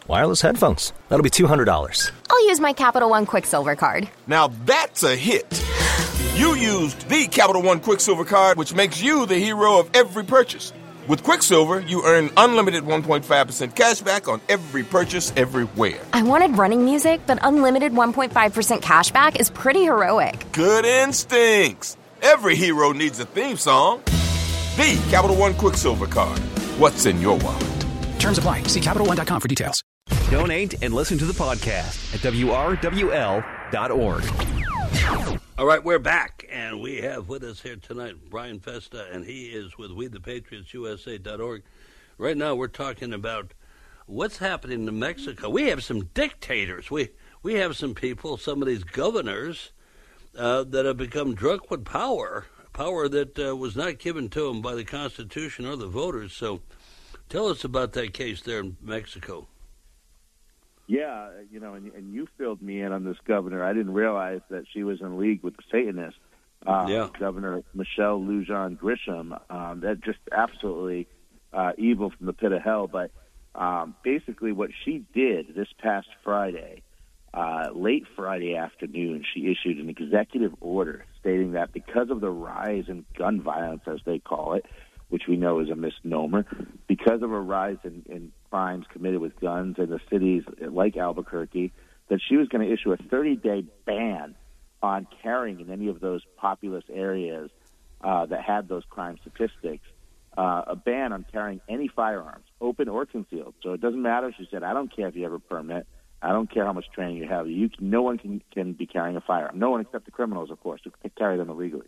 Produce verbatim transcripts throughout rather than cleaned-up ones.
Wireless headphones. That'll be two hundred dollars. I'll use my Capital One Quicksilver card. Now that's a hit. You used the Capital One Quicksilver card, which makes you the hero of every purchase. With Quicksilver, you earn unlimited one point five percent cash back on every purchase everywhere. I wanted running music, but unlimited one point five percent cash back is pretty heroic. Good instincts. Every hero needs a theme song. The Capital One Quicksilver card. What's in your wallet? Terms apply. See Capital One dot com for details. Donate and listen to the podcast at W R W L dot org. All right, we're back, and we have with us here tonight Brian Festa, and he is with We the Patriots U S A dot org. Right now we're talking about what's happening in Mexico. We have some dictators. We we have some people, some of these governors, uh, that have become drunk with power, power that uh, was not given to them by the Constitution or the voters. So tell us about that case there in Mexico. Yeah, you know, and, and you filled me in on this governor. I didn't realize that she was in league with the Satanists. Uh, yeah. Governor Michelle Lujan Grisham. Um, that just absolutely uh, evil from the pit of hell. But um, basically what she did this past Friday, uh, late Friday afternoon, she issued an executive order stating that because of the rise in gun violence, as they call it, which we know is a misnomer, because of a rise in, in crimes committed with guns in the cities like Albuquerque, that she was going to issue a thirty-day ban on carrying in any of those populous areas uh, that had those crime statistics, uh, a ban on carrying any firearms, open or concealed. So it doesn't matter, she said, I don't care if you have a permit. I don't care how much training you have. You, no one can, can be carrying a firearm. No one except the criminals, of course, who can carry them illegally.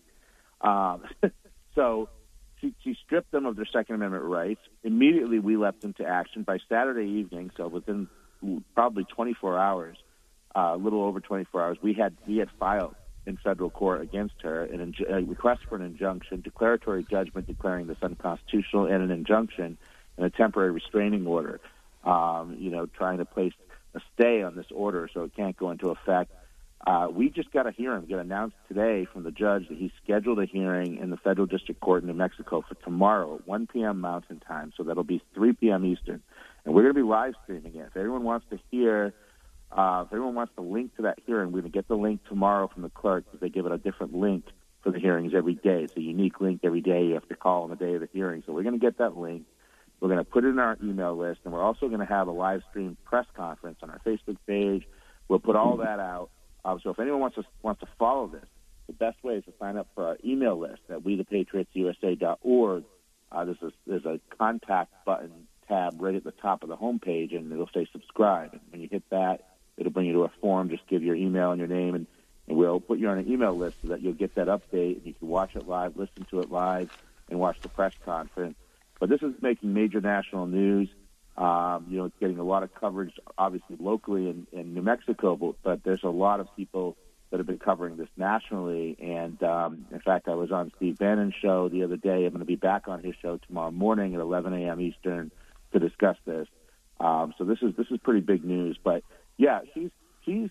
Um, so... She, she stripped them of their Second Amendment rights. Immediately, we leapt into action. By Saturday evening, so within probably twenty-four hours, uh, a little over twenty-four hours, we had we had filed in federal court against her an inju- a request for an injunction, declaratory judgment declaring this unconstitutional, and an injunction and a temporary restraining order. Um, you know, trying to place a stay on this order so it can't go into effect. Uh, we just got a hearing. Got announced today from the judge that he scheduled a hearing in the Federal District Court in New Mexico for tomorrow at one p.m. Mountain Time, so that'll be three p.m. Eastern. And we're going to be live streaming it. If everyone wants to hear, uh, if everyone wants to link to that hearing, we're going to get the link tomorrow from the clerk because they give it a different link for the hearings every day. It's a unique link every day. You have to call on the day of the hearing. So we're going to get that link. We're going to put it in our email list, and we're also going to have a live stream press conference on our Facebook page. We'll put all that out. Um, so if anyone wants to wants to follow this, the best way is to sign up for our email list at We the Patriots U S A dot org. Uh, there's, a, there's a contact button tab right at the top of the homepage, and it'll say subscribe. And when you hit that, it'll bring you to a form. Just give your email and your name, and, and we'll put you on an email list so that you'll get that update, and you can watch it live, listen to it live, and watch the press conference. But this is making major national news. Um, you know, it's getting a lot of coverage, obviously, locally in, in New Mexico, but, but there's a lot of people that have been covering this nationally. And, um, in fact, I was on Steve Bannon's show the other day. I'm going to be back on his show tomorrow morning at eleven a.m. Eastern to discuss this. Um, so this is this is pretty big news. But, yeah, she's, she's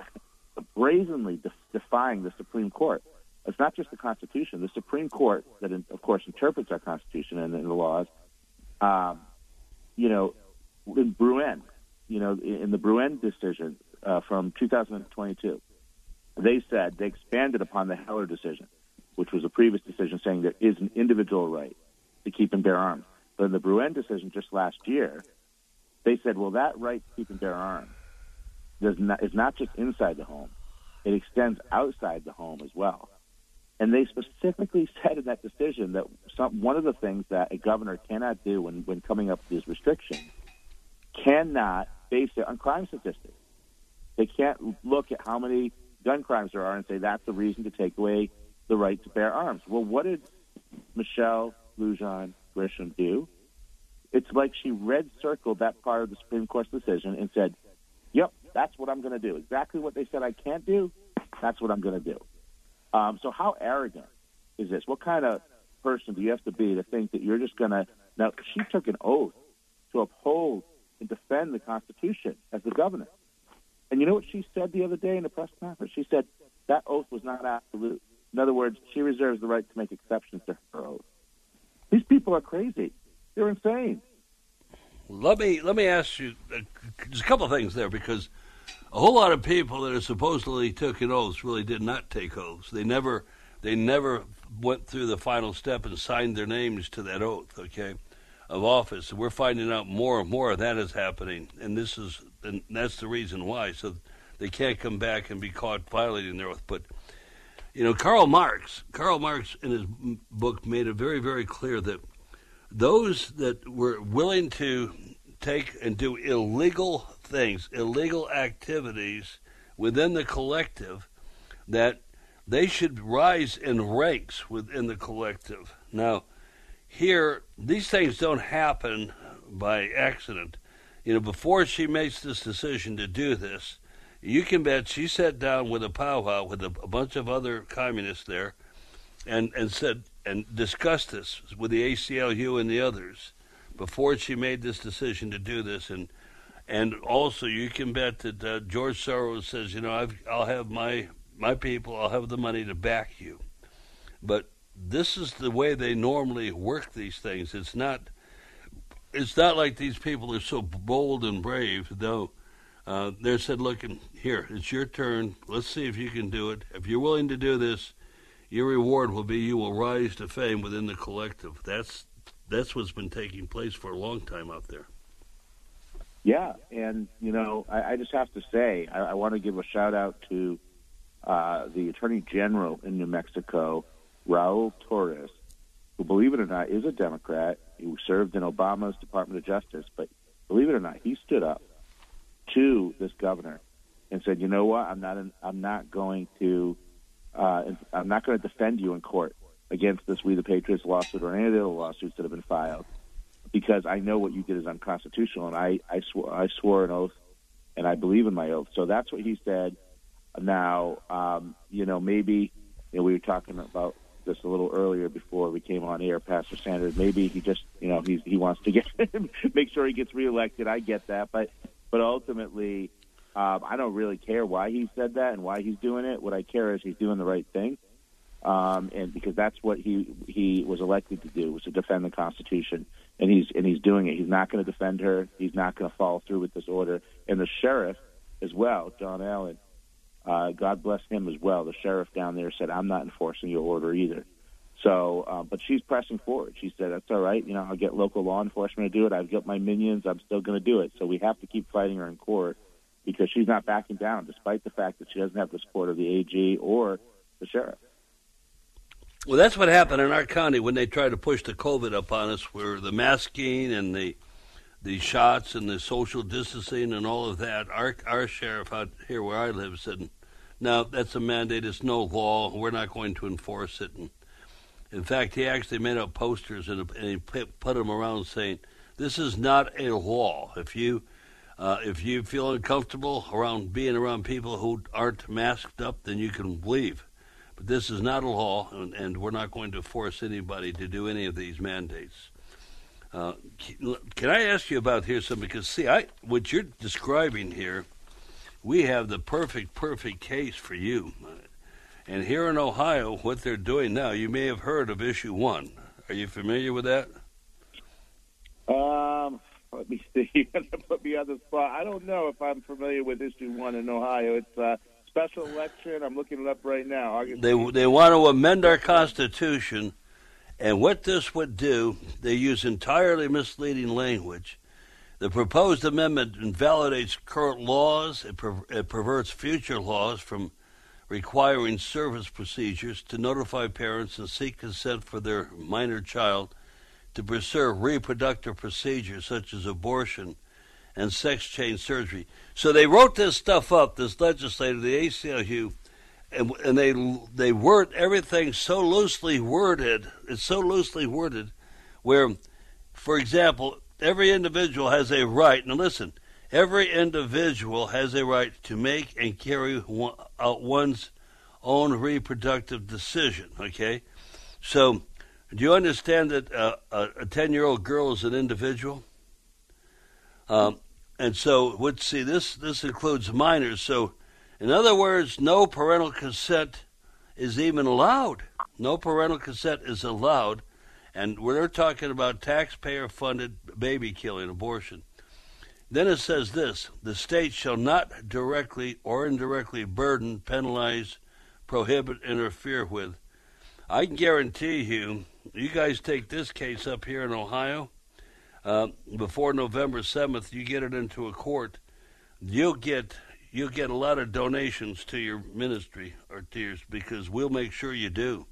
brazenly de- defying the Supreme Court. It's not just the Constitution. The Supreme Court that, of course, interprets our Constitution and, and the laws, um, you know, in Bruen, you know, in the Bruen decision uh, from two thousand twenty-two, they said they expanded upon the Heller decision, which was a previous decision saying there is an individual right to keep and bear arms. But in the Bruen decision just last year, they said, well, that right to keep and bear arms does not, is not just inside the home. It extends outside the home as well. And they specifically said in that decision that some, one of the things that a governor cannot do when, when coming up with these restrictions cannot base it on crime statistics. They can't look at how many gun crimes there are and say that's the reason to take away the right to bear arms. Well, what did Michelle Lujan Grisham do? It's like she red-circled that part of the Supreme Court's decision and said, yep, that's what I'm going to do. Exactly what they said I can't do, that's what I'm going to do. Um, so how arrogant is this? What kind of person do you have to be to think that you're just going to – now, she took an oath to uphold and defend the Constitution as the governor. And you know what she said the other day in the press conference? She said that oath was not absolute. In other words, she reserves the right to make exceptions to her oath. These people are crazy. They're insane. let me let me ask you uh, just a couple of things there, because a whole lot of people that are supposedly taking oaths really did not take oaths. They never they never went through the final step and signed their names to that oath, okay, of office. And we're finding out more and more of that is happening, and this is and that's the reason why. So they can't come back and be caught violating their oath. But you know, Karl Marx, Karl Marx in his book made it very, very clear that those that were willing to take and do illegal things, illegal activities within the collective, that they should rise in ranks within the collective. Now, here, these things don't happen by accident. You know, before she makes this decision to do this, you can bet she sat down with a powwow with a, a bunch of other communists there and, and said and discussed this with the A C L U and the others before she made this decision to do this. And and also you can bet that uh, George Soros says, you know, I've, I'll have my my people, I'll have the money to back you. But this is the way they normally work these things. It's not it's not like these people are so bold and brave, though. Uh, they said, look, here, it's your turn. Let's see if you can do it. If you're willing to do this, your reward will be you will rise to fame within the collective. That's that's what's been taking place for a long time out there. Yeah, and, you know, I, I just have to say, I, I want to give a shout-out to uh, the Attorney General in New Mexico, Raul Torres, who, believe it or not, is a Democrat, who served in Obama's Department of Justice, but believe it or not, he stood up to this governor and said, you know what, I'm not an, I'm not going to uh, I'm not going to defend you in court against this We the Patriots lawsuit or any of the other lawsuits that have been filed, because I know what you did is unconstitutional, and I, I, swore, I swore an oath, and I believe in my oath. So that's what he said. Now, um, you know, maybe you know, we were talking about this a little earlier before we came on air, Pastor Sanders. Maybe he just, you know, he's, he wants to get make sure he gets reelected. I get that, but but ultimately, um, I don't really care why he said that and why he's doing it. What I care is he's doing the right thing, um, and because that's what he he was elected to do, was to defend the Constitution, and he's and he's doing it. He's not going to defend her. He's not going to follow through with this order. And the sheriff as well, John Allen, uh, God bless him as well. The sheriff down there said, "I'm not enforcing your order either." So, uh, but she's pressing forward. She said, "That's all right. You know, I'll get local law enforcement to do it. I've got my minions. I'm still going to do it." So we have to keep fighting her in court, because she's not backing down, despite the fact that she doesn't have the support of the A G or the sheriff. Well, that's what happened in our county when they tried to push the COVID up on us, where the masking and the the shots and the social distancing and all of that. Our our sheriff out here where I live said, "No, that's a mandate. It's no law. We're not going to enforce it." And in fact, he actually made up posters and, and he put them around saying, "This is not a law. If you uh, if you feel uncomfortable around being around people who aren't masked up, then you can leave. But this is not a law, and, and we're not going to force anybody to do any of these mandates." Uh, can I ask you about here something? Because, see, I what you're describing here, we have the perfect, perfect case for you. And here in Ohio, what they're doing now, you may have heard of Issue One. Are you familiar with that? Um, let me see. You're going to put me on the spot. I don't know if I'm familiar with Issue One in Ohio. It's a special election. I'm looking it up right now. August they they want to amend our Constitution, and what this would do, they use entirely misleading language. The proposed amendment invalidates current laws. It, per, it perverts future laws from requiring service procedures to notify parents and seek consent for their minor child, to pursue reproductive procedures such as abortion and sex change surgery. So they wrote this stuff up, this legislature, the A C L U, and, and they they word everything so loosely worded, it's so loosely worded, where, for example, every individual has a right, now listen, every individual has a right to make and carry one, out one's own reproductive decision, okay? So, do you understand that uh, a ten-year-old girl is an individual? Um, and so, let's see, this, this includes minors. So, in other words, no parental consent is even allowed. No parental consent is allowed. And we're talking about taxpayer-funded baby killing, abortion. Then it says this: the state shall not directly or indirectly burden, penalize, prohibit, interfere with. I can guarantee you, you guys take this case up here in Ohio, uh, before November seventh, you get it into a court, you'll get you'll get a lot of donations to your ministry or to yours, because we'll make sure you do.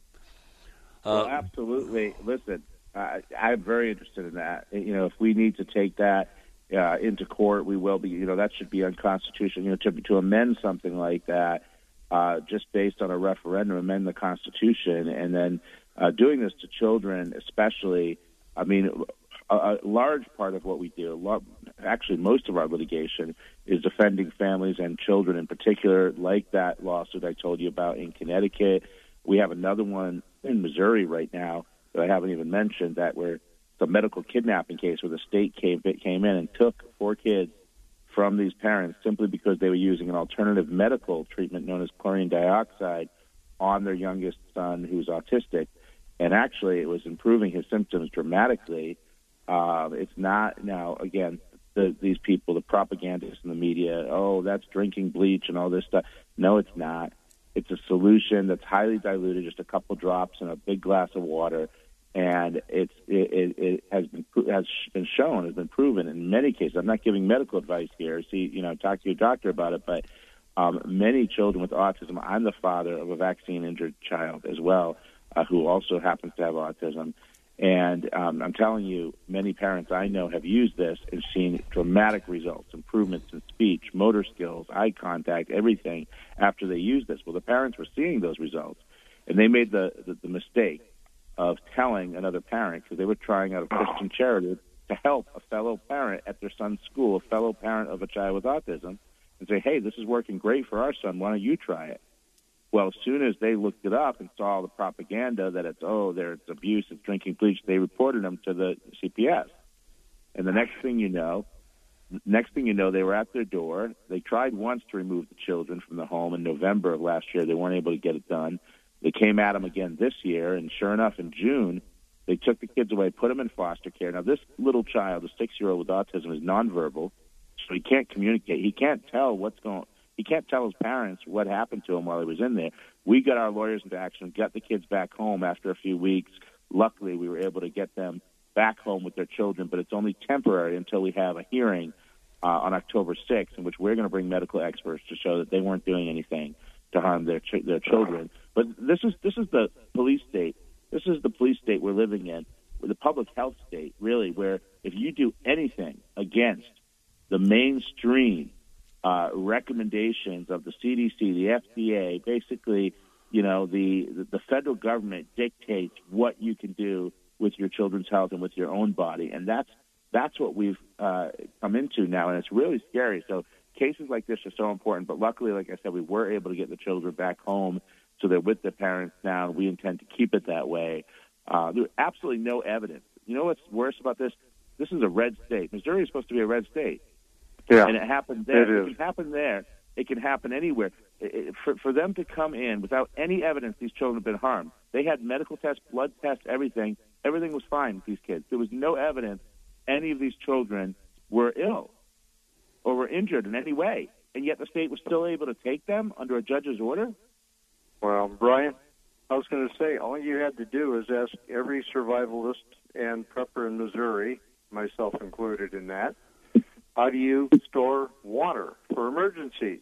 Well, Uh, absolutely. Listen, uh, I'm very interested in that. You know, if we need to take that uh, into court, we will be. You know, that should be unconstitutional. You know, to to amend something like that, uh, just based on a referendum, amend the Constitution, and then uh, doing this to children, especially. I mean, a, a large part of what we do, a lot, actually most of our litigation, is defending families and children in particular, like that lawsuit I told you about in Connecticut. We have another one in Missouri right now that I haven't even mentioned, that where the medical kidnapping case where the state came came in and took four kids from these parents simply because they were using an alternative medical treatment known as chlorine dioxide on their youngest son who's autistic. And actually, it was improving his symptoms dramatically. Uh, it's not now, again, the, these people, the propagandists in the media, oh, that's drinking bleach and all this stuff. No, it's not. It's a solution that's highly diluted, just a couple drops in a big glass of water, and it's it, it, it has been has been shown, has been proven in many cases. I'm not giving medical advice here. See, you know, talk to your doctor about it. But um, many children with autism. I'm the father of a vaccine-injured child as well, uh, who also happens to have autism. And um, I'm telling you, many parents I know have used this and seen dramatic results, improvements in speech, motor skills, eye contact, everything after they used this. Well, the parents were seeing those results, and they made the, the, the mistake of telling another parent, because they were trying out of Christian charity to help a fellow parent at their son's school, a fellow parent of a child with autism, and say, hey, this is working great for our son. Why don't you try it? Well, as soon as they looked it up and saw the propaganda that it's, oh, there it's abuse, it's drinking bleach, they reported them to the C P S. And the next thing you know, next thing you know, they were at their door. They tried once to remove the children from the home in November of last year. They weren't able to get it done. They came at them again this year, and sure enough, in June, they took the kids away, put them in foster care. Now, this little child, a six-year-old with autism, is nonverbal, so he can't communicate. He can't tell what's going He can't tell his parents what happened to him while he was in there. We got our lawyers into action, got the kids back home after a few weeks. Luckily, we were able to get them back home with their children, but it's only temporary until we have a hearing uh, on October sixth, in which we're going to bring medical experts to show that they weren't doing anything to harm their ch- their children. But this is this is the police state. This is the police state we're living in, the public health state, really, where if you do anything against the mainstream Uh, recommendations of the C D C, the F D A, basically, you know, the, the federal government dictates what you can do with your children's health and with your own body, and that's that's what we've uh, come into now, and it's really scary. So cases like this are so important, but luckily, like I said, we were able to get the children back home, so they're with their parents now, and we intend to keep it that way. Uh, there's absolutely no evidence. You know what's worse about this? This is a red state. Missouri is supposed to be a red state. Yeah, and it happened there. It, it can happen there. It can happen anywhere. It, it, for, for them to come in without any evidence these children have been harmed, they had medical tests, blood tests, everything. Everything was fine with these kids. There was no evidence any of these children were ill or were injured in any way, and yet the state was still able to take them under a judge's order? Well, Brian, I was going to say, all you had to do is ask every survivalist and prepper in Missouri, myself included in that, how do you store water for emergencies?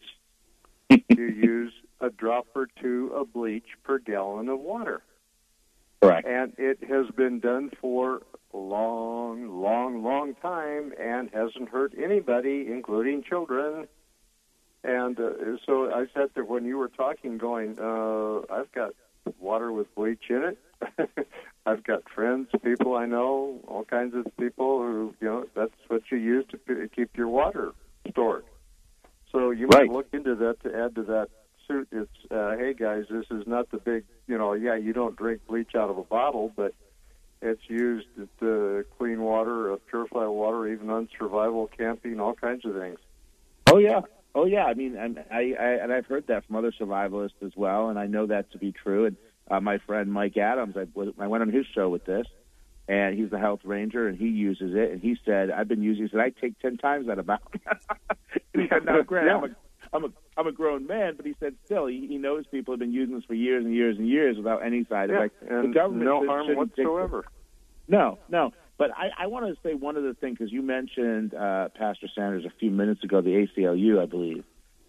You use a drop or two of bleach per gallon of water. Correct. And it has been done for a long, long, long time and hasn't hurt anybody, including children. And uh, so I sat there when you were talking going, uh, I've got water with bleach in it. I've got friends, people I know, all kinds of people who, you know, that's what you use to p- keep your water stored. So you might right. look into that to add to that suit. It's, uh, hey, guys, this is not the big, you know, yeah, you don't drink bleach out of a bottle, but it's used to clean water, uh, purify water, even on survival camping, all kinds of things. Oh, yeah. Oh, yeah. I mean, I, I, I and I've heard that from other survivalists as well, and I know that to be true. And Uh, my friend Mike Adams, I, I went on his show with this, and he's the health ranger, and he uses it. And he said, "I've been using it. He said, I take ten times that amount." He said, "Now, granted, I'm a, I'm a, I'm a grown man," but he said, still, he, he knows people have been using this for years and years and years without any side yeah, effects. And the government no should, harm whatsoever. No, no. But I, I want to say one other thing, because you mentioned, uh, Pastor Sanders, a few minutes ago, the A C L U, I believe,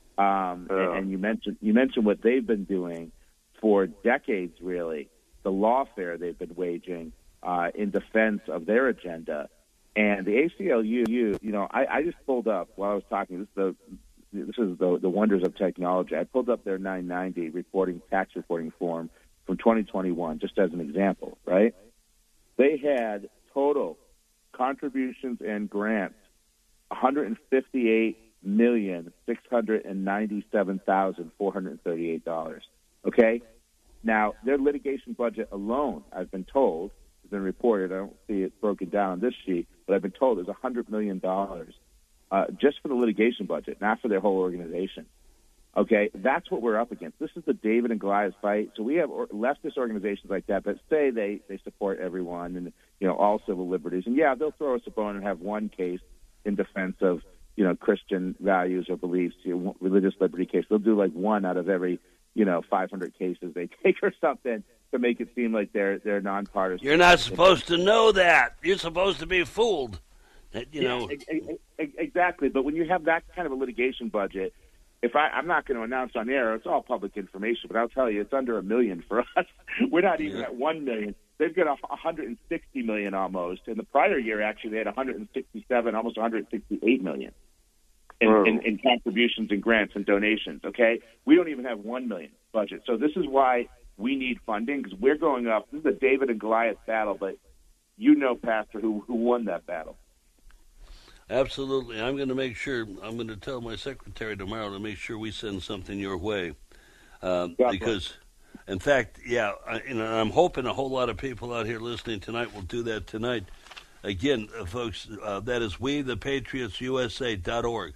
um, yeah. and, and you mentioned you mentioned what they've been doing for decades, really, the lawfare they've been waging uh, in defense of their agenda. And the A C L U, you, you know, I, I just pulled up while I was talking. This is the this is the, the wonders of technology. I pulled up their nine ninety reporting tax reporting form from twenty twenty-one, just as an example, right? They had total contributions and grants one hundred fifty-eight million six hundred ninety-seven thousand four hundred thirty-eight dollars. Okay, now their litigation budget alone, I've been told, has been reported. I don't see it broken down on this sheet, but I've been told is one hundred million dollars uh, just for the litigation budget, not for their whole organization. Okay, that's what we're up against. This is the David and Goliath fight. So we have or, leftist organizations like that that say they, they support everyone and, you know, all civil liberties. And, yeah, they'll throw us a bone and have one case in defense of, you know, Christian values or beliefs, you know, religious liberty case. They'll do like one out of every, you know, five hundred cases they take or something to make it seem like they're they're nonpartisan. You're not supposed to know that. You're supposed to be fooled. You know. Yeah, exactly. But when you have that kind of a litigation budget, if I, I'm not going to announce on air, it's all public information, but I'll tell you, it's under a million for us. We're not even yeah. at one million. They've got a one hundred sixty million almost. In the prior year, actually, they had one hundred sixty-seven, almost one hundred sixty-eight million in, in, in contributions and grants and donations. Okay, we don't even have one million budget. So this is why we need funding, because we're going up. This is a David and Goliath battle, but you know, Pastor, who who won that battle. Absolutely. I'm going to make sure, I'm going to tell my secretary tomorrow to make sure we send something your way. Uh, because, in fact, yeah, I, you know, I'm hoping a whole lot of people out here listening tonight will do that tonight. Again, uh, folks, uh, that is we the patriots u s a dot org.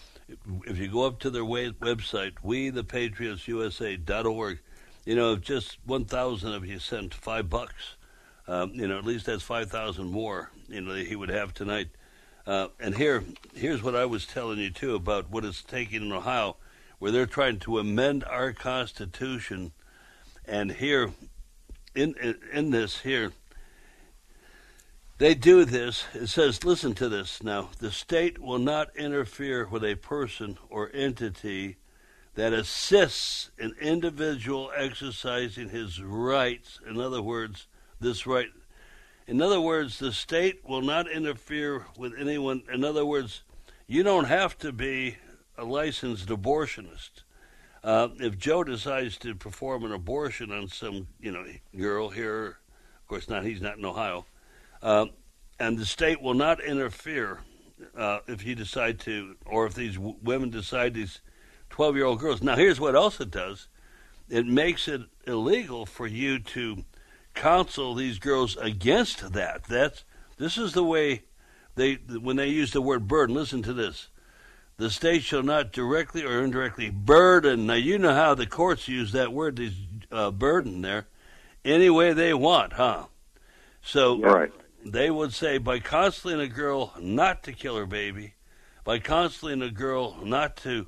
If you go up to their way, website, we the patriots u s a dot org, you know, if just one thousand of you sent five bucks, um, you know, at least that's five thousand more, you know, he would have tonight. Uh, and here, here's what I was telling you, too, about what it's taking in Ohio, where they're trying to amend our Constitution. And here, in, in, in this here, they do this. It says, listen to this now, the state will not interfere with a person or entity that assists an individual exercising his rights. In other words, this right In other words, the state will not interfere with anyone. In other words, you don't have to be a licensed abortionist. Uh, if Joe decides to perform an abortion on some, you know, girl here, of course not, he's not in Ohio, uh, and the state will not interfere uh, if you decide to, or if these w- women decide, these twelve-year-old girls. Now, here's what else it does. It makes it illegal for you to counsel these girls against that. That's this is the way they when they use the word burden. Listen to this: the state shall not directly or indirectly burden. Now you know how the courts use that word, these uh, burden there, any way they want, huh? So right. They would say by counseling a girl not to kill her baby, by counseling a girl not to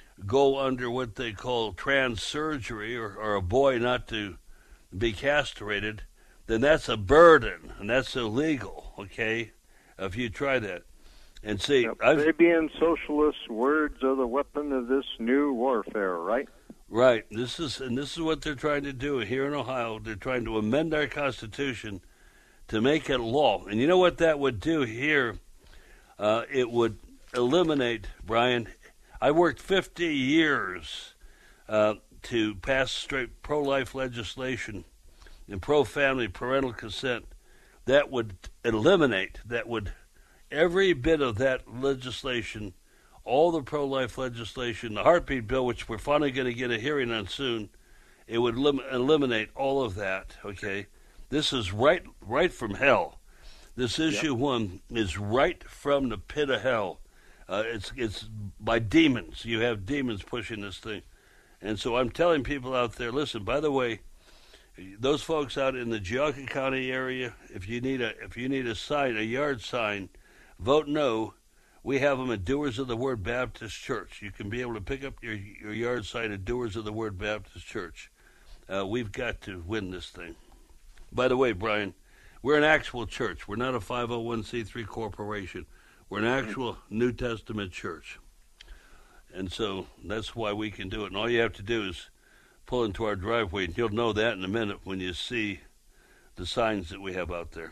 go under what they call trans surgery, or, or a boy not to be castrated, then that's a burden, and that's illegal, okay, if you try that. And see, yep. I've, Fabian socialist words are the weapon of this new warfare, right? Right. This is and this is what they're trying to do here in Ohio. They're trying to amend our Constitution to make it law. And you know what that would do here? Uh, it would eliminate, Brian, I worked fifty years uh, to pass straight pro-life legislation and pro-family parental consent. That would eliminate, that would, every bit of that legislation, all the pro-life legislation, the heartbeat bill, which we're finally going to get a hearing on soon, it would lim- eliminate all of that, okay? This is right right from hell. This issue yep. one is right from the pit of hell. Uh, it's it's by demons. You have demons pushing this thing. And so I'm telling people out there, listen, by the way, those folks out in the Geauga County area, if you need a if you need a sign, a yard sign, vote no. We have them at Doers of the Word Baptist Church. You can be able to pick up your, your yard sign at Doers of the Word Baptist Church. Uh, we've got to win this thing. By the way, Brian, we're an actual church. We're not a five oh one c three corporation. We're an actual New Testament church. And so that's why we can do it. And all you have to do is pull into our driveway, and you'll know that in a minute when you see the signs that we have out there.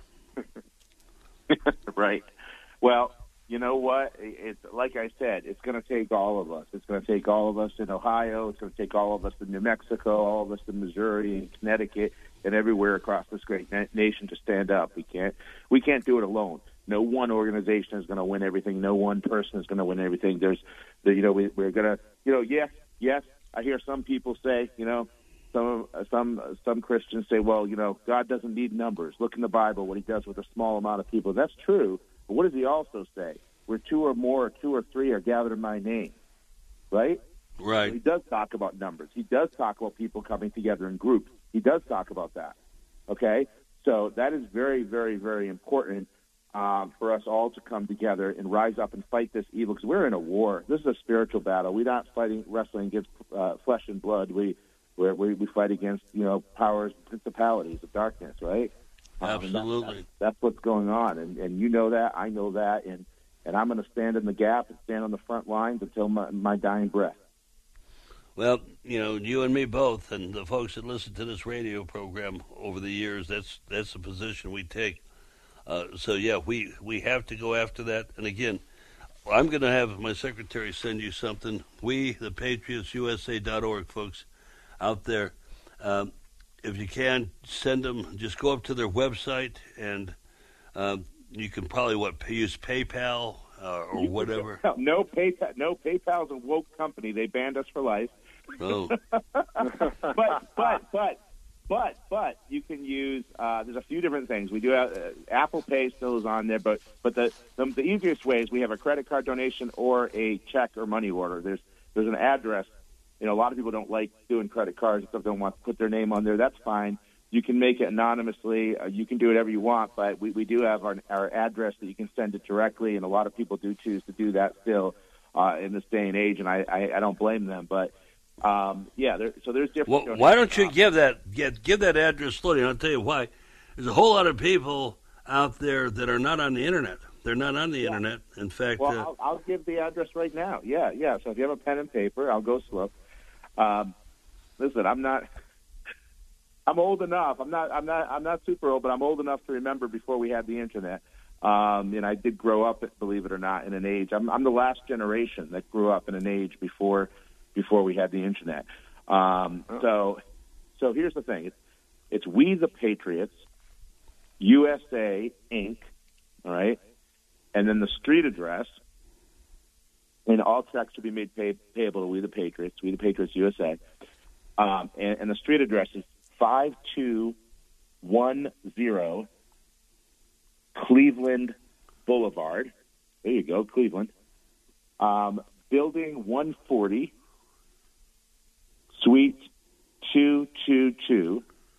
Right. Well, you know what? It's like I said, it's going to take all of us. It's going to take all of us in Ohio. It's going to take all of us in New Mexico, all of us in Missouri and Connecticut and everywhere across this great na- nation to stand up. We can't. We can't do it alone. No one organization is going to win everything. No one person is going to win everything. There's, the, you know, we, we're going to, you know, yes, yes. I hear some people say, you know, some some some Christians say, well, you know, God doesn't need numbers. Look in the Bible what He does with a small amount of people. That's true. But what does He also say? Where two or more, or two or three are gathered in My name, right? Right. So He does talk about numbers. He does talk about people coming together in groups. He does talk about that. Okay, so that is very, very, very important um, for us all to come together and rise up and fight this evil, because we're in a war. This is a spiritual battle. We're not fighting, wrestling against uh, flesh and blood. We we we fight against, you know, powers, principalities of darkness, right? Absolutely. Um, that's, that's what's going on, and and you know that, I know that, and and I'm going to stand in the gap and stand on the front lines until my, my dying breath. Well, you know, you and me both, and the folks that listen to this radio program over the years, that's that's the position we take. Uh, so, yeah, we, we have to go after that. And, again, I'm going to have my secretary send you something. We, the Patriots U S A dot org, folks, out there. Um, if you can, send them. Just go up to their website, and um, you can probably, what, use PayPal uh, or whatever. No PayPal. No PayPal's a woke company. They banned us for life. Oh. but but but but but you can use. Uh, there's a few different things we do. Have, uh, Apple Pay still is on there, but but the, the the easiest way is we have a credit card donation or a check or money order. There's there's an address. You know, a lot of people don't like doing credit cards and stuff. Don't want to put their name on there. That's fine. You can make it anonymously. Uh, you can do whatever you want, but we, we do have our, our address that you can send it directly, and a lot of people do choose to do that still uh, in this day and age, and I, I, I don't blame them. But um, yeah, there, so there's different. Well, why don't you give that get, give that address slowly? And I'll tell you why. There's a whole lot of people out there that are not on the internet. They're not on the yeah. internet. In fact, well, uh, I'll, I'll give the address right now. Yeah, yeah. So if you have a pen and paper, I'll go slow. Um, listen, I'm not. I'm old enough. I'm not. I'm not. I'm not super old, but I'm old enough to remember before we had the internet. Um, and I did grow up, believe it or not, in an age. I'm, I'm the last generation that grew up in an age before before we had the internet. Um, oh. So, so here's the thing. It's, it's We the Patriots, U S A Incorporated. All right, and then the street address. And all checks should be made pay, payable to We the Patriots, We the Patriots U S A. Um, and, and the street address is five two one zero Cleveland Boulevard. There you go, Cleveland. Um, building one forty, Suite two two two.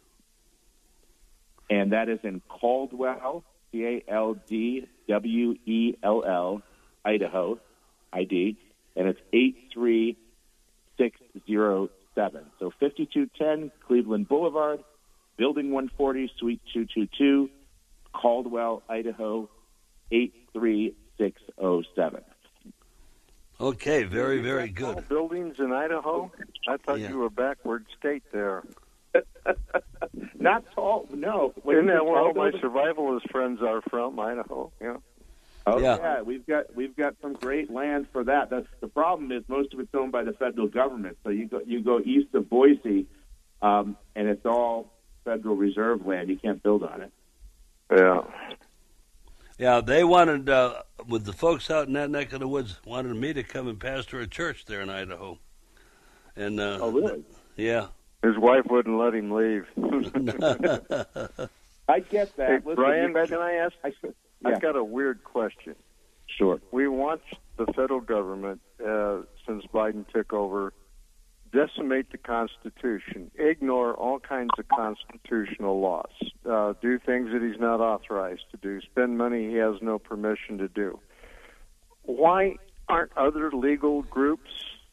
And that is in Caldwell, C A L D W E L L, Idaho. I D, and it's eight three six zero seven. So fifty-two ten Cleveland Boulevard, Building one forty, Suite two two two, Caldwell, Idaho, eight three six zero seven. Okay, very, very good. All buildings in Idaho? I thought yeah. you were a backward state there. Not tall, no. Isn't that where all my survivalist friends are from, Idaho? Yeah. Oh yeah. yeah, we've got we've got some great land for that. That's, the problem is most of it's owned by the federal government. So you go you go east of Boise, um, and it's all Federal Reserve land. You can't build on it. Yeah. Yeah, they wanted uh, with the folks out in that neck of the woods wanted me to come and pastor a church there in Idaho. And uh, oh really? Yeah. His wife wouldn't let him leave. I get that. Hey, Listen, Brian, guys, can I ask? I, yeah. I've got a weird question. Sure. We watched the federal government, uh, since Biden took over, decimate the Constitution, ignore all kinds of constitutional laws, uh, do things that he's not authorized to do, spend money he has no permission to do. Why aren't other legal groups,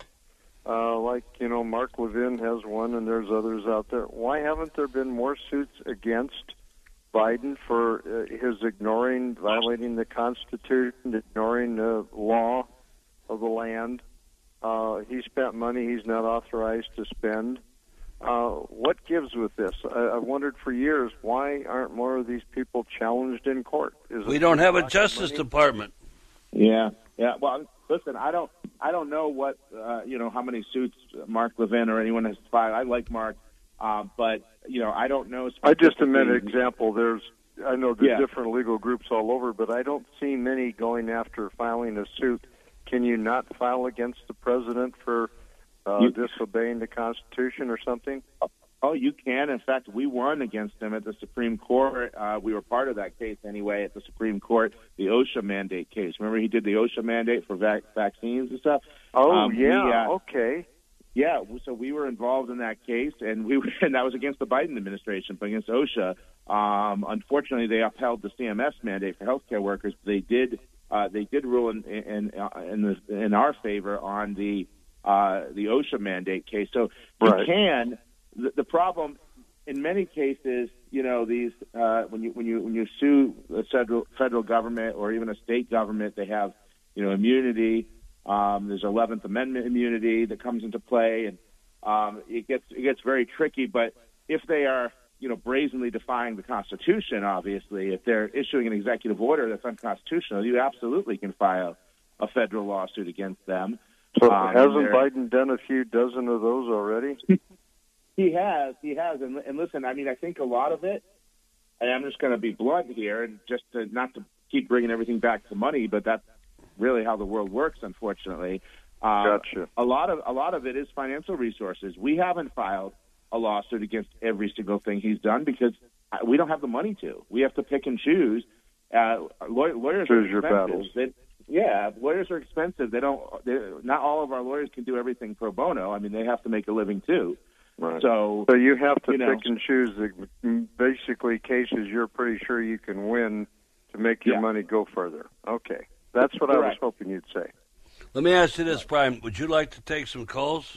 uh, like, you know, Mark Levin has one and there's others out there, why haven't there been more suits against Biden for uh, his ignoring, violating the Constitution, ignoring the law of the land? Uh, he spent money he's not authorized to spend. Uh, what gives with this? I, I've wondered for years, why aren't more of these people challenged in court? Is we it don't have a money? Justice Department. Yeah, yeah. Well, listen, I don't, I don't know what, uh, you know, how many suits Mark Levin or anyone has filed. I like Mark, uh, but you know, I don't know. I just a minute example. There's, I know there's Yeah. different legal groups all over, but I don't see many going after filing a suit. Can you not file against the president for uh, You- disobeying the Constitution or something? Oh, you can. In fact, we won against him at the Supreme Court. Uh, we were part of that case anyway at the Supreme Court, the OSHA mandate case. Remember, he did the OSHA mandate for vac- vaccines and stuff. Oh, Um, we, yeah, uh, okay. Yeah, so we were involved in that case, and we were, and that was against the Biden administration, but against OSHA. Um, unfortunately, they upheld the C M S mandate for healthcare workers. They did uh, they did rule in in in, the, in our favor on the uh, the OSHA mandate case. So you Right. can. The, the problem in many cases, you know, these uh, when you when you when you sue the federal federal government or even a state government, they have you know immunity. Um, there's eleventh Amendment immunity that comes into play, and um, it gets it gets very tricky. But if they are, you know, brazenly defying the Constitution, obviously, if they're issuing an executive order that's unconstitutional, you absolutely can file a federal lawsuit against them. So Um, hasn't they're- Biden done a few dozen of those already? He has, he has, and, and listen, I mean, I think a lot of it, and I'm just going to be blunt here, and just to, not to keep bringing everything back to money, but that's really how the world works, unfortunately. Uh, Gotcha. A lot of a lot of it is financial resources. We haven't filed a lawsuit against every single thing he's done because we don't have the money to. We have to pick and choose. Uh, law- lawyers Choose are your expensive. battles. They, yeah, lawyers are expensive. They don't. Not all of our lawyers can do everything pro bono. I mean, they have to make a living too. Right. So, So you have to you know, pick and choose the basically cases you're pretty sure you can win to make your Yeah. money go further. Okay. That's what I was Correct. hoping you'd say. Let me ask you this, Brian. Would you like to take some calls?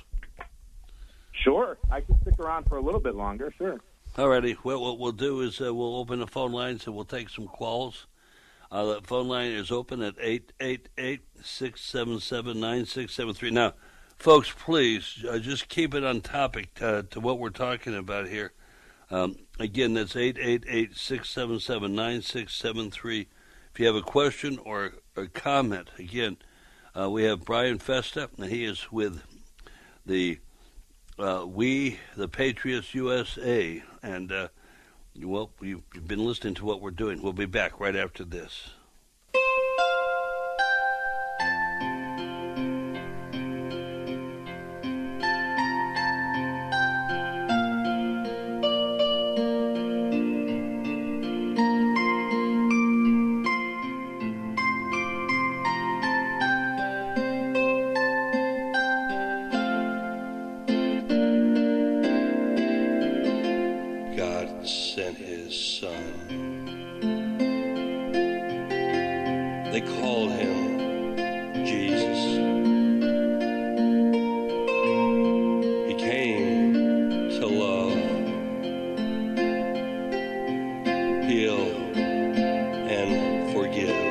Sure, I can stick around for a little bit longer. Sure. All righty. What, what we'll do is uh, we'll open the phone lines and we'll take some calls. Uh, the phone line is open at eight eight eight, six seven seven, nine six seven three. Now, folks, please uh, just keep it on topic uh, to what we're talking about here. Um, again, that's eight eight eight, six seven seven, nine six seven three. If you have a question or a comment, again, uh, we have Brian Festa, and he is with the uh, We, the Patriots U S A. And, uh, well, you've been listening to what we're doing. We'll be back right after this. God sent his son. They called him Jesus. He came to love, heal, and forgive.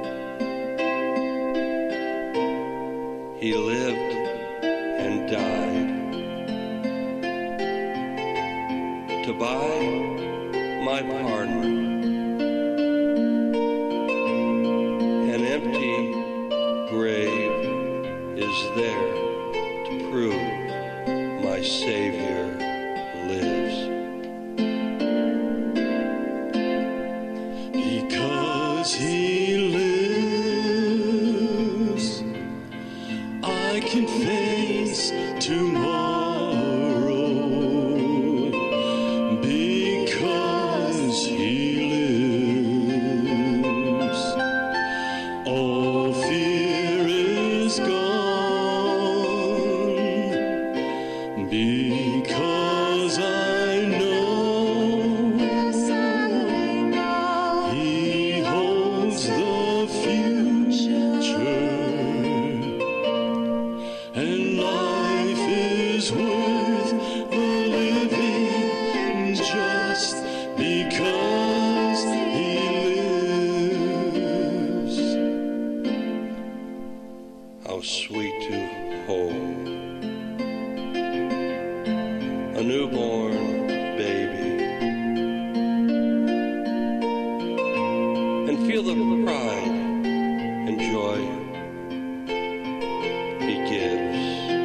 He lived and died to buy my pardon. An empty grave is there to prove my Savior lives. Because he lives, I can face tomorrow. Because he lives, all fear is gone. hold a newborn baby and feel the pride and joy he gives.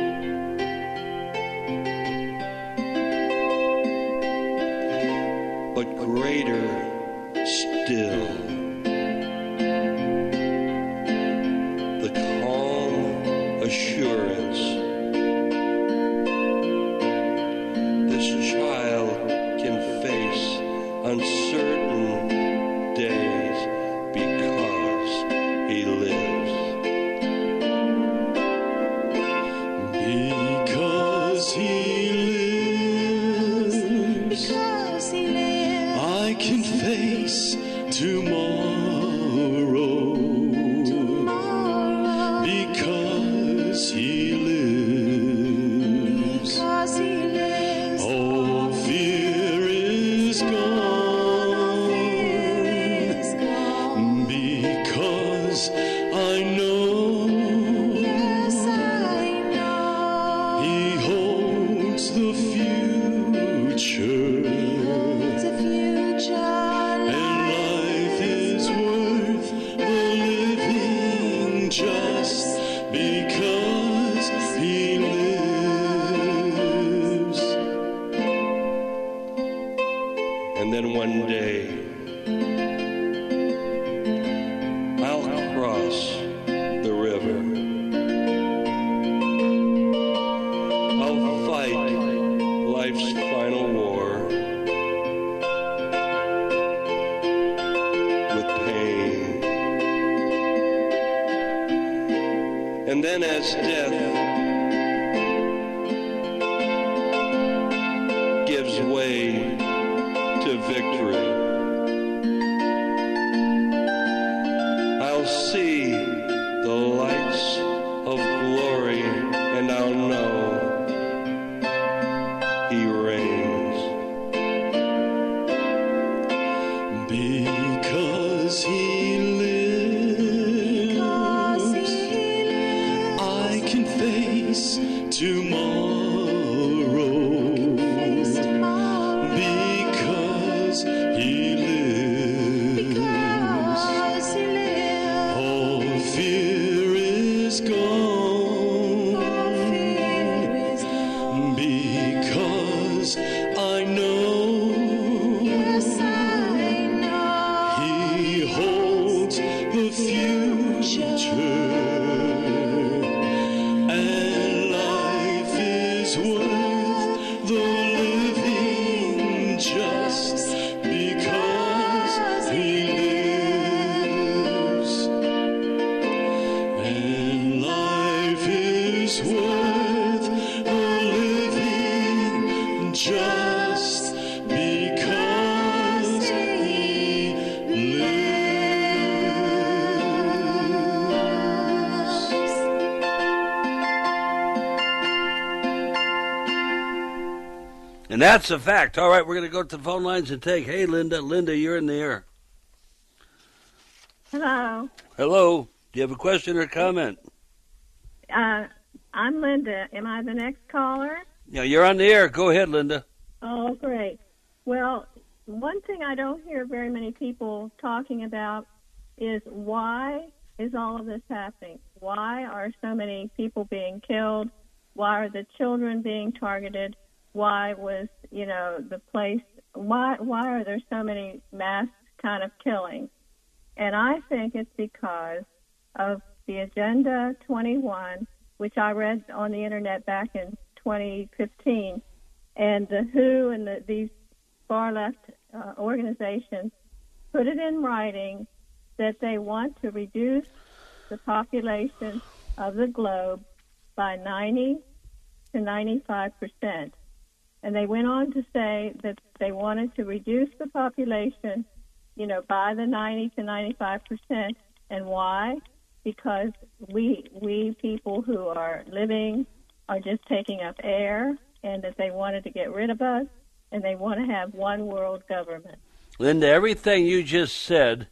But greater still, the calm assurance this child can face uncertain days because he lives. Because he lives, because he lives, I can face tomorrow. Tomorrow. Because he lives, because he lives, all fear is gone. Fear is gone. Because I know, yes, I know, he holds the future. The future. And life is worth the living just because he lives. And then one day I'll cross the river. I'll fight life's final war with pain. And then as death gives way to victory, I'll see the lights of glory and I'll know he reigns. Because he lives, because he lives, I can face tomorrow. Face tomorrow. Because he lives, because he lives, all fear is gone. All fear is gone. Because I know, yes, I know, he holds the future. And life is worth the living just because he lives. And life is worth the living just because he lives. And that's a fact. All right, we're going to go to the phone lines and take. Hey, Linda. Linda, you're in the air. Hello. Hello. Do you have a question or comment? Uh, I'm Linda. Am I the next caller? Yeah, you're on the air. Go ahead, Linda. Oh, great. Well, one thing I don't hear very many people talking about is why is all of this happening? Why are so many people being killed? Why are the children being targeted? Why was, you know, the place, why, why are there so many mass kind of killings? And I think it's because of the Agenda twenty-one, which I read on the internet back in twenty fifteen, and the W H O and the, these far-left uh, organizations put it in writing that they want to reduce the population of the globe by ninety to ninety-five percent. And they went on to say that they wanted to reduce the population, you know, by the ninety to ninety-five percent. And why? Because we we people who are living are just taking up air, and that they wanted to get rid of us, and they want to have one world government. Linda, everything you just said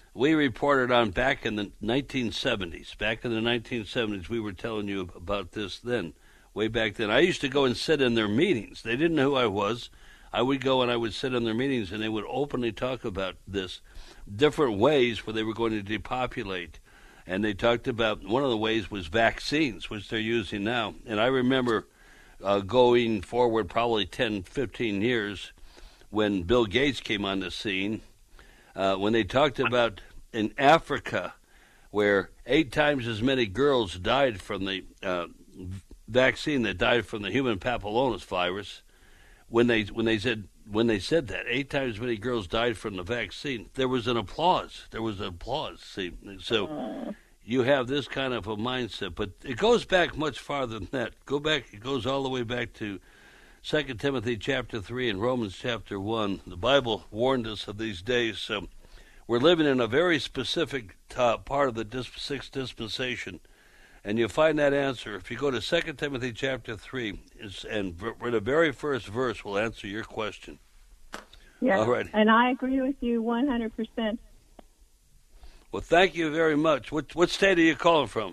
we reported on back in the nineteen seventies. Back in the nineteen seventies, we were telling you about this then, way back then. I used to go and sit in their meetings. They didn't know who I was. I would go and I would sit in their meetings, and they would openly talk about this, different ways where they were going to depopulate. And they talked about, one of the ways was vaccines, which they're using now. And I remember uh, going forward probably ten, fifteen years when Bill Gates came on the scene, uh, when they talked about in Africa where eight times as many girls died from the uh, vaccine that died from the human papillomavirus virus. When they when they said when they said that eight times as many girls died from the vaccine, there was an applause. There was an applause. See, so you have this kind of a mindset, but it goes back much farther than that. Go back. It goes all the way back to Second Timothy chapter three and Romans chapter one. The Bible warned us of these days. So we're living in a very specific uh, part of the dis- sixth dispensation. And you'll find that answer if you go to Second Timothy chapter three, and v- the very first verse will answer your question. Yeah, all right. And I agree with you one hundred percent. Well, thank you very much. What what state are you calling from?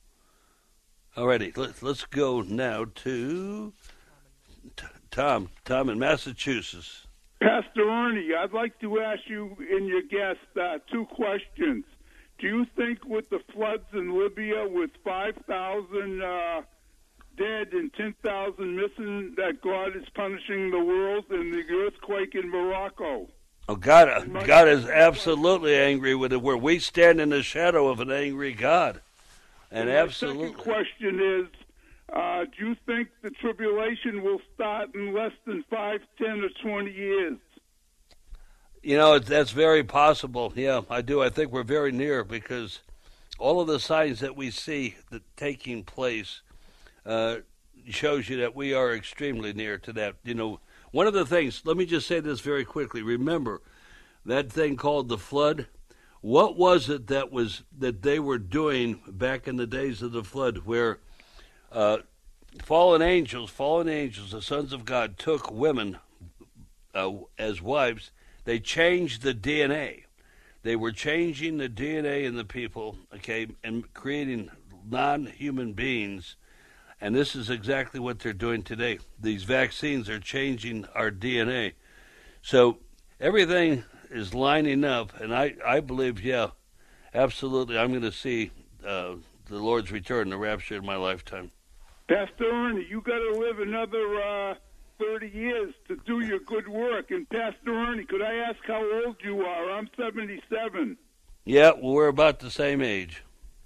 All righty, let's, let's go now to T- Tom. Tom in Massachusetts. Pastor Ernie, I'd like to ask you and your guest uh, two questions. Do you think with the floods in Libya, with five thousand uh, dead and ten thousand missing, that God is punishing the world, and the earthquake in Morocco? Oh, God, God is absolutely angry with it, where we stand in the shadow of an angry God. And, and absolutely. My second question is, uh, do you think the tribulation will start in less than five, ten, or twenty years? You know, it, that's very possible. Yeah, I do. I think we're very near, because all of the signs that we see that taking place uh, shows you that we are extremely near to that. You know, one of the things, let me just say this very quickly. Remember that thing called the flood? What was it that was that they were doing back in the days of the flood, where uh, fallen angels, fallen angels, the sons of God, took women uh, as wives? They changed the D N A. They were changing the D N A in the people, okay, and creating non-human beings. And this is exactly what they're doing today. These vaccines are changing our D N A. So everything is lining up, and I, I believe, yeah, absolutely, I'm going to see uh, the Lord's return, the rapture in my lifetime. Pastor Ernie, you got to live another uh, thirty years to do your good work. And Pastor Ernie, could I ask how old you are? I'm seventy-seven. Yeah, well, we're about the same age.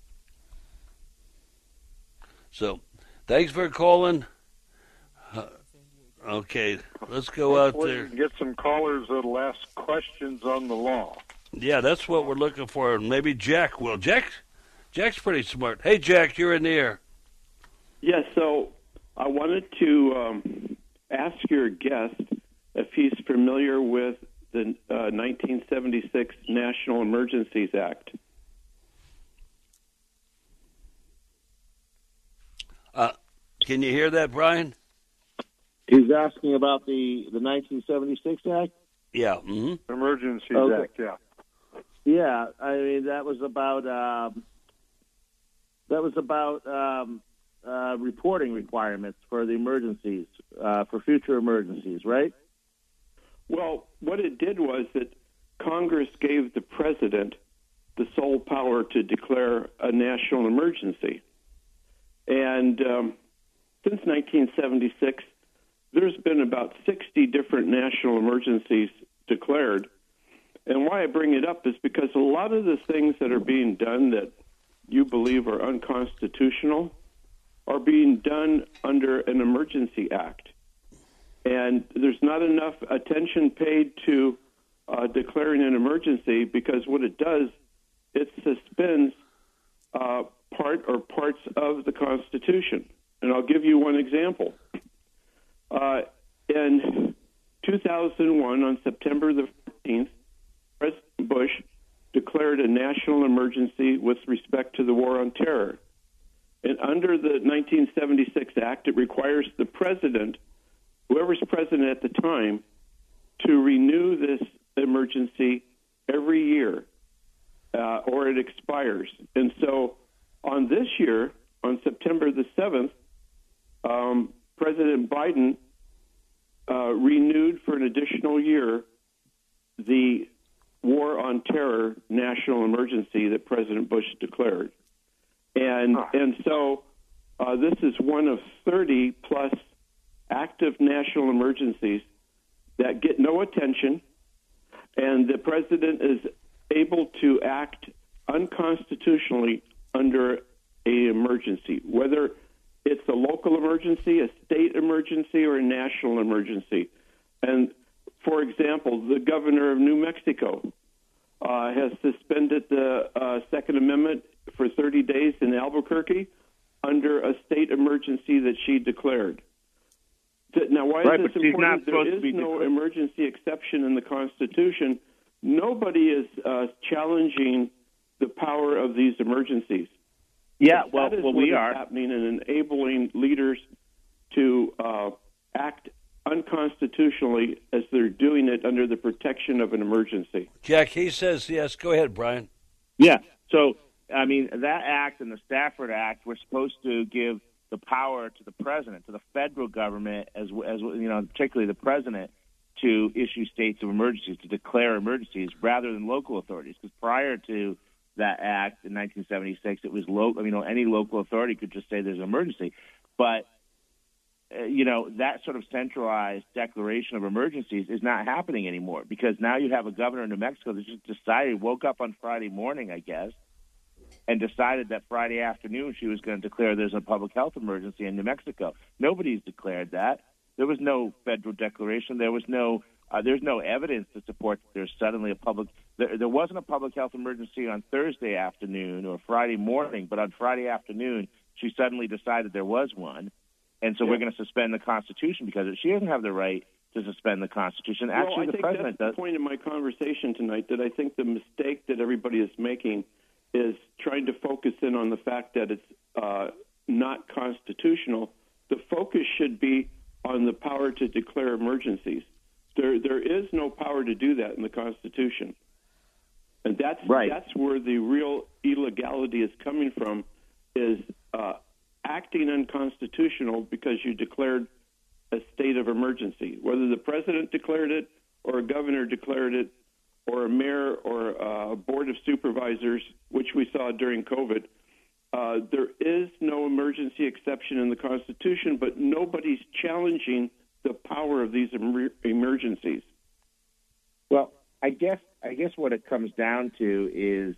So, thanks for calling. Uh, okay, let's go Hopefully out there. We can get some callers that'll ask questions on the law. Yeah, that's what we're looking for. Maybe Jack will. Jack, Jack's pretty smart. Hey, Jack, you're in the air. Yes, yeah, so I wanted to um, ask your guest if he's familiar with the uh, nineteen seventy-six National Emergencies Act. Uh, can you hear that, Brian? He's asking about the, the nineteen seventy-six Act? Yeah. Mm-hmm. Emergencies okay. Act, yeah. Yeah, I mean, that was about, um, that was about um, uh, reporting requirements for the emergencies, uh, for future emergencies, right? Well, what it did was that Congress gave the president the sole power to declare a national emergency. And um, since nineteen seventy-six, there's been about sixty different national emergencies declared. And why I bring it up is because a lot of the things that are being done that you believe are unconstitutional are being done under an emergency act. And there's not enough attention paid to uh, declaring an emergency, because what it does, it suspends uh, part or parts of the Constitution. And I'll give you one example. Uh, in two thousand one, on September the fourteenth, President Bush declared a national emergency with respect to the war on terror. And under the nineteen seventy-six Act, it requires the president, whoever's president at the time, to renew this emergency every year. uh, or it expires. And so on this year, on September the seventh, um, President Biden uh, renewed for an additional year the War on Terror national emergency that President Bush declared. And, and so uh, this is one of thirty plus active national emergencies that get no attention, and the president is able to act unconstitutionally under a emergency, whether it's a local emergency, a state emergency, or a national emergency. And, for example, the governor of New Mexico uh, has suspended the uh, Second Amendment for thirty days in Albuquerque under a state emergency that she declared. Now, why right, is this but she's not important? There supposed is to be no declared. emergency exception in the Constitution. Nobody is uh, challenging the power of these emergencies. Yeah, But well, that is well what we is are. happening and enabling leaders to uh, act unconstitutionally as they're doing it under the protection of an emergency. Jack, he says yes. Go ahead, Brian. Yeah. So, I mean, that act and the Stafford Act were supposed to give the power to the president, to the federal government, as as you know, particularly the president, to issue states of emergencies, to declare emergencies, rather than local authorities. Because prior to that act in nineteen seventy-six, it was local. You know, any local authority could just say there's an emergency, but uh, you know, that sort of centralized declaration of emergencies is not happening anymore, because now you have a governor in New Mexico that just decided, woke up on Friday morning, I guess, and decided that Friday afternoon she was going to declare there's a public health emergency in New Mexico. Nobody's declared that. There was no federal declaration. There was no uh, there's no evidence to support that there's suddenly a public there, there wasn't a public health emergency on Thursday afternoon or Friday morning, but on Friday afternoon she suddenly decided there was one, and so Yeah. we're going to suspend the Constitution because of it. She doesn't have the right to suspend the Constitution. Actually, well, I the think president that's does. the point of my conversation tonight, that I think the mistake that everybody is making is trying to focus in on the fact that it's uh, not constitutional. The focus should be on the power to declare emergencies. There, there is no power to do that in the Constitution, and that's Right. that's where the real illegality is coming from, is uh, acting unconstitutional because you declared a state of emergency. Whether the president declared it, or a governor declared it, or a mayor or a board of supervisors, which we saw during COVID, uh, there is no emergency exception in the Constitution, but nobody's challenging the power of these emer- emergencies. Well, I guess I guess what it comes down to is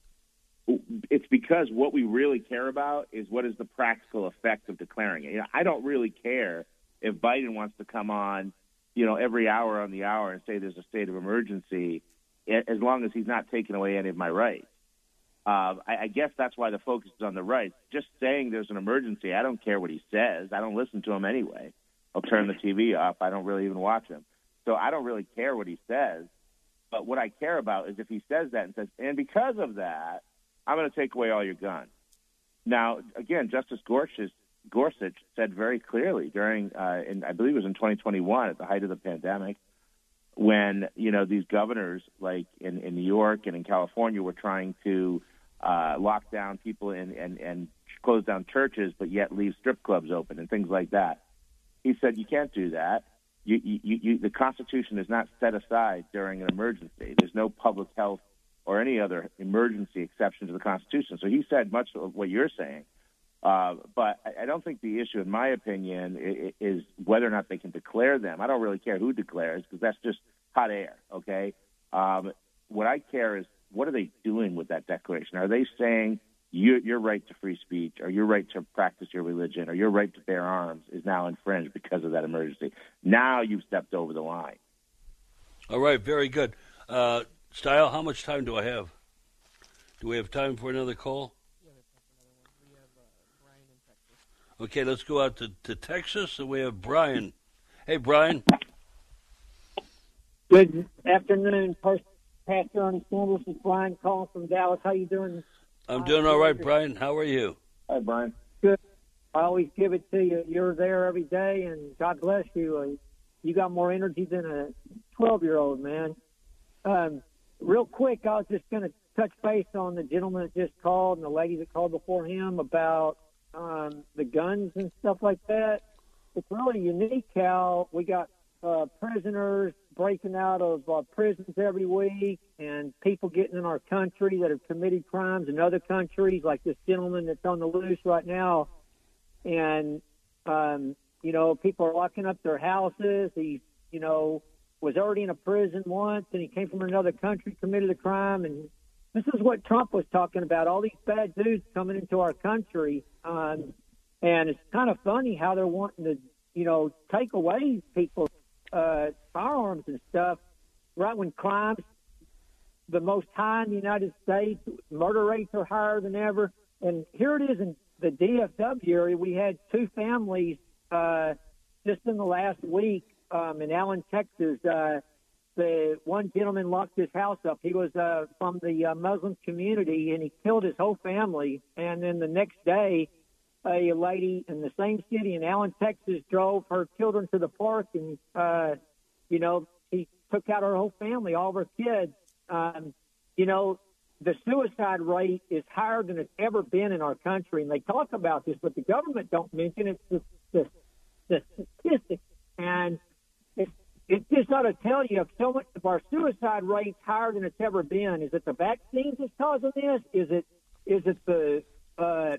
it's because what we really care about is what is the practical effect of declaring it. You know, I don't really care if Biden wants to come on, you know, every hour on the hour and say there's a state of emergency, as long as he's not taking away any of my rights. Uh, I, I guess that's why the focus is on the rights. Just saying there's an emergency, I don't care what he says. I don't listen to him anyway. I'll turn the T V off. I don't really even watch him. So I don't really care what he says. But what I care about is if he says that and says, and because of that, I'm going to take away all your guns. Now, again, Justice Gorsuch, Gorsuch said very clearly during, uh, in, I believe it was in twenty twenty-one, at the height of the pandemic, when, you know, these governors, like in, in New York and in California, were trying to uh, lock down people and, and, and close down churches, but yet leave strip clubs open and things like that. He said, you can't do that. You, you, you, the Constitution is not set aside during an emergency. There's no public health or any other emergency exception to the Constitution. So he said much of what you're saying. Uh, but I, I don't think the issue, in my opinion, is whether or not they can declare them. I don't really care who declares, because that's just hot air, okay? Um, what I care is, what are they doing with that declaration? Are they saying your, your right to free speech, or your right to practice your religion, or your right to bear arms is now infringed because of that emergency? Now you've stepped over the line. All right, very good. Uh, Style, how much time do I have? Do we have time for another call? Okay, let's go out to, to Texas, and we have Brian. Hey, Brian. Good afternoon, Pastor Ernie Sanders. This is Brian calling from Dallas. How you doing? I'm doing all right, Brian. How are you? Hi, Brian. Good. I always give it to you. You're there every day, and God bless you. Uh, you got more energy than a twelve-year-old, man. Um, real quick, I was just going to touch base on the gentleman that just called and the lady that called before him about um, the guns and stuff like that. It's really unique how we got uh, prisoners breaking out of uh, prisons every week and people getting in our country that have committed crimes in other countries, like this gentleman that's on the loose right now. And, um, you know, people are locking up their houses. He, you know, was already in a prison once, and he came from another country, committed a crime. And this is what Trump was talking about, all these bad dudes coming into our country. Um, and it's kind of funny how they're wanting to, you know, take away people's uh, firearms and stuff right when crimes the most high in the United States, murder rates are higher than ever. And here it is in the D F W area. We had two families uh, just in the last week um, in Allen, Texas. Uh, the one gentleman locked his house up. He was uh, from the uh, Muslim community, and he killed his whole family. And then the next day, a lady in the same city in Allen, Texas, drove her children to the park, and, uh, you know, he took out her whole family, all of her kids. Um, you know, the suicide rate is higher than it's ever been in our country, and they talk about this, but the government don't mention it. It's the, the, the statistics, and it, it just ought to tell you if so much of our suicide rate's higher than it's ever been. Is it the vaccines that's causing this? Is it is it the uh,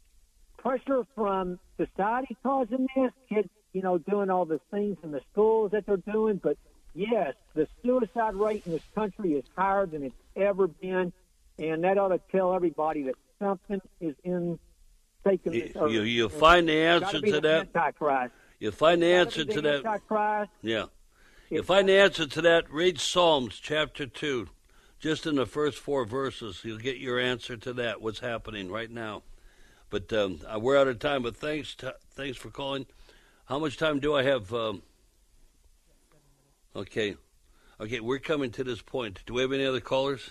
pressure from society causing this? Kids, you know, doing all the things in the schools that they're doing. But, yes, the suicide rate in this country is higher than it's ever been, and that ought to tell everybody that something is in taking this earth. You, you find the answer to that. Antichrist. You find the It's answer gotta to be the that. Antichrist. Yeah. You find the answer to that. Read Psalms chapter two. Just in the first four verses, you'll get your answer to that, what's happening right now. But um, we're out of time, but thanks t- thanks for calling. How much time do I have? Um, okay. Okay, we're coming to this point. Do we have any other callers?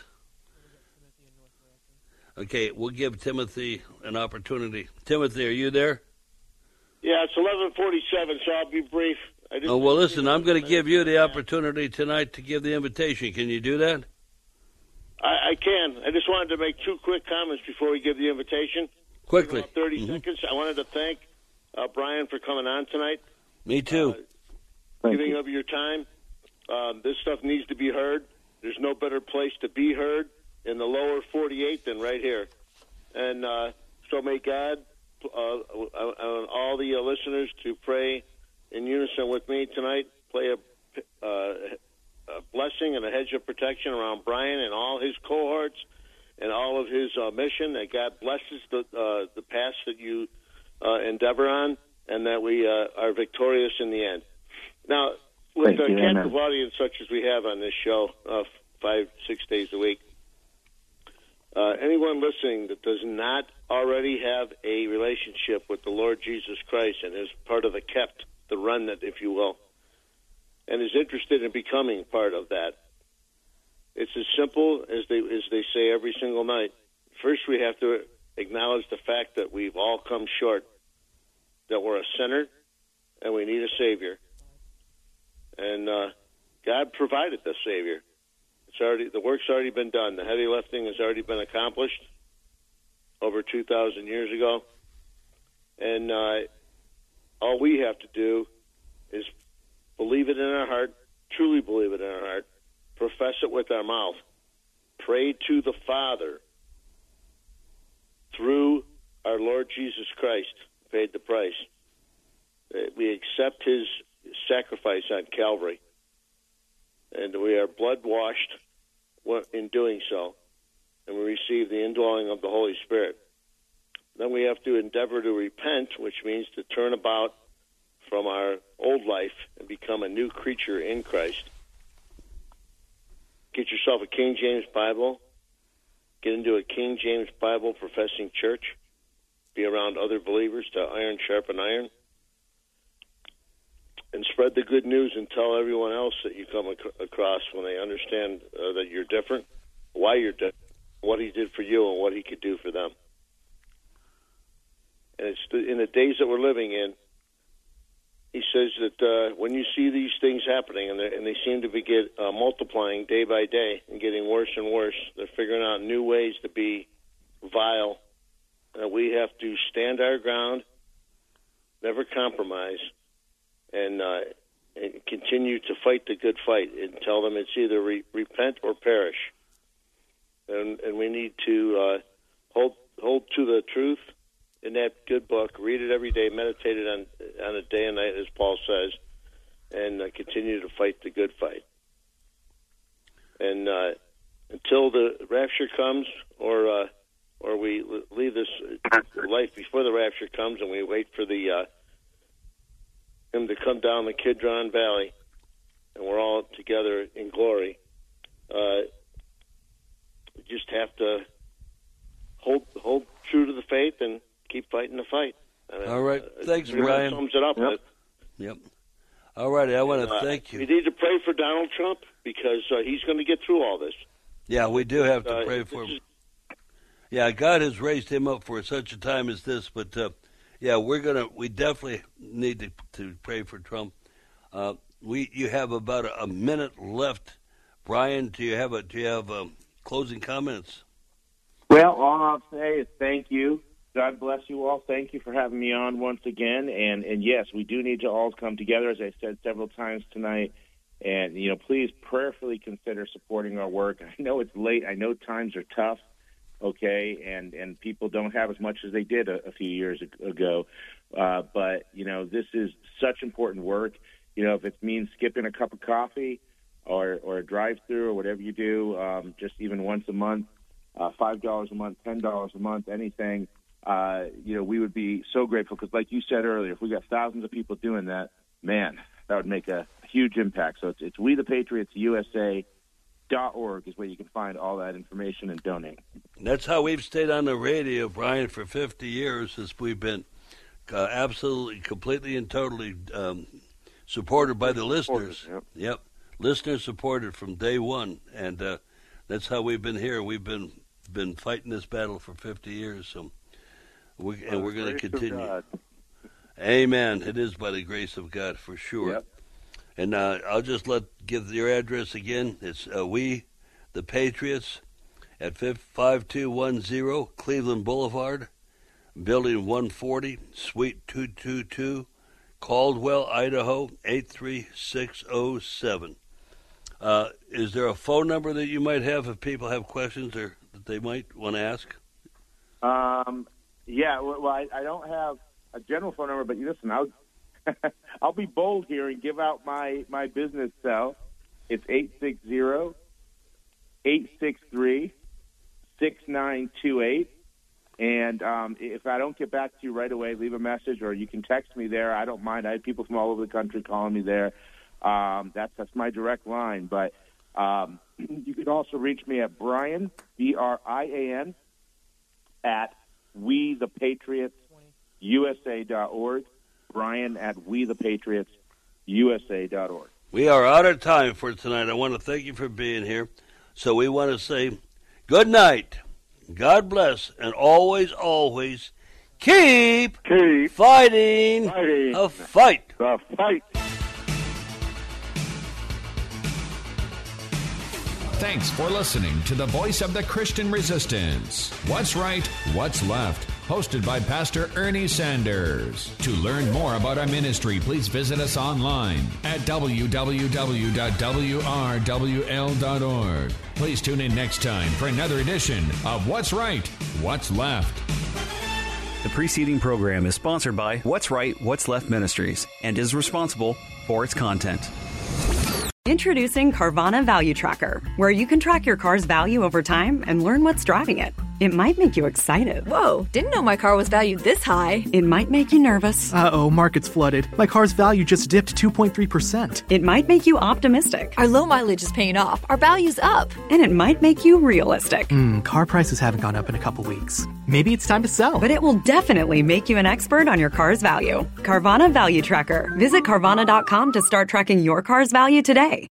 Okay, we'll give Timothy an opportunity. Timothy, are you there? Yeah, it's eleven forty-seven, so I'll be brief. I just Oh, well, listen, I'm going to give you the opportunity tonight to give the invitation. Can you do that? I, I can. I just wanted to make two quick comments before we give the invitation. Quickly. About thirty Mm-hmm. seconds. I wanted to thank uh, Brian for coming on tonight. Me too. Uh, giving up your time. Um, this stuff needs to be heard. There's no better place to be heard in the lower forty-eight than right here. And uh, so may God, uh, uh, all the uh, listeners, to pray in unison with me tonight, play a, uh, a blessing and a hedge of protection around Brian and all his cohorts and all of his uh, mission, that God blesses the uh, the paths that you uh, endeavor on, and that we uh, are victorious in the end. Now, with Thank a you, captive amen. audience such as we have on this show, uh, five, six days a week, uh, anyone listening that does not already have a relationship with the Lord Jesus Christ and is part of the kept, the remnant, if you will, and is interested in becoming part of that, it's as simple as they as they say every single night. First, we have to acknowledge the fact that we've all come short, that we're a sinner, and we need a Savior. And uh, God provided the Savior. It's already the work's already been done. The heavy lifting has already been accomplished over two thousand years ago. And uh, all we have to do is believe it in our heart, truly believe it in our heart, profess it with our mouth, pray to the Father through our Lord Jesus Christ, paid the price. We accept his sacrifice on Calvary, and we are blood-washed in doing so, and we receive the indwelling of the Holy Spirit. Then we have to endeavor to repent, which means to turn about from our old life and become a new creature in Christ. Get yourself a King James Bible. Get into a King James Bible professing church. Be around other believers to iron sharpen iron. And spread the good news and tell everyone else that you come ac- across when they understand uh, that you're different, why you're different, what he did for you and what he could do for them. And it's the, in the days that we're living in, he says that uh, when you see these things happening, and, and they seem to be get, uh, multiplying day by day and getting worse and worse, they're figuring out new ways to be vile. Uh, we have to stand our ground, never compromise, and, uh, and continue to fight the good fight and tell them it's either re- repent or perish. And, and we need to uh, hold hold to the truth in that good book, read it every day, meditate it on, on it day and night, as Paul says, and uh, continue to fight the good fight. And uh, until the rapture comes, or uh, or we leave this life before the rapture comes, and we wait for the uh, him to come down the Kidron Valley, and we're all together in glory, uh, we just have to hold hold true to the faith and keep fighting the fight. Uh, All right. Thanks, uh, Brian. Sums it up. Yep. Yep. All righty. I want to uh, thank you. We need to pray for Donald Trump because uh, he's going to get through all this. Yeah, we do have to Uh, pray for him. Yeah, God has raised him up for such a time as this. But uh, yeah, we're gonna. We definitely need to, to pray for Trump. Uh, we you have about a, a minute left, Brian. Do you have a Do you have um, closing comments? Well, all I'll say is thank you. God bless you all. Thank you for having me on once again. And, and yes, we do need to all come together, as I said several times tonight. And, you know, please prayerfully consider supporting our work. I know it's late. I know times are tough, okay, and, and people don't have as much as they did a, a few years ago. Uh, but, you know, this is such important work. You know, if it means skipping a cup of coffee or, or a drive-through or whatever you do, um, just even once a month, uh, five dollars a month, ten dollars a month, anything, uh, you know, we would be so grateful because, like you said earlier, if we got thousands of people doing that, man, that would make a huge impact. So it's, it's We the Patriots U S A dot org is where you can find all that information and donate. That's how we've stayed on the radio, Brian, for fifty years, as we've been uh, absolutely, completely, and totally um, supported by the listeners. Yep. yep, listeners supported from day one, and uh, that's how we've been here. We've been been fighting this battle for fifty years, so we, and we're going to continue. Amen. It is by the grace of God, for sure. Yep. And uh, I'll just let give your address again. It's uh, We, the Patriots, at five two one zero Cleveland Boulevard, Building one forty, Suite two two two, Caldwell, Idaho, eight three six oh seven. Uh, is there a phone number that you might have if people have questions or that they might want to ask? Um, yeah, well, I, I don't have a general phone number, but listen, I'll I'll be bold here and give out my, my business cell. It's eight six zero, eight six three, six nine two eight. And um, if I don't get back to you right away, leave a message or you can text me there. I don't mind. I have people from all over the country calling me there. Um, that's that's my direct line. But um, you can also reach me at Brian, B R I A N, at We the Patriots U S A dot org. Brian at We the Patriots U S A dot org. We are out of time for tonight. I want to thank you for being here. So we want to say good night, God bless, and always, always keep, keep fighting, fighting a fight. The fight. Thanks for listening to the Voice of the Christian Resistance. What's right, what's left? Hosted by Pastor Ernie Sanders. To learn more about our ministry, please visit us online at w w w dot w r w l dot org. Please tune in next time for another edition of What's Right, What's Left. The preceding program is sponsored by What's Right, What's Left Ministries and is responsible for its content. Introducing Carvana Value Tracker, where you can track your car's value over time and learn what's driving it. It might make you excited. Whoa, didn't know my car was valued this high. It might make you nervous. Uh-oh, market's flooded. My car's value just dipped two point three percent. It might make you optimistic. Our low mileage is paying off. Our value's up. And it might make you realistic. Hmm, car prices haven't gone up in a couple weeks. Maybe it's time to sell. But it will definitely make you an expert on your car's value. Carvana Value Tracker. Visit Carvana dot com to start tracking your car's value today.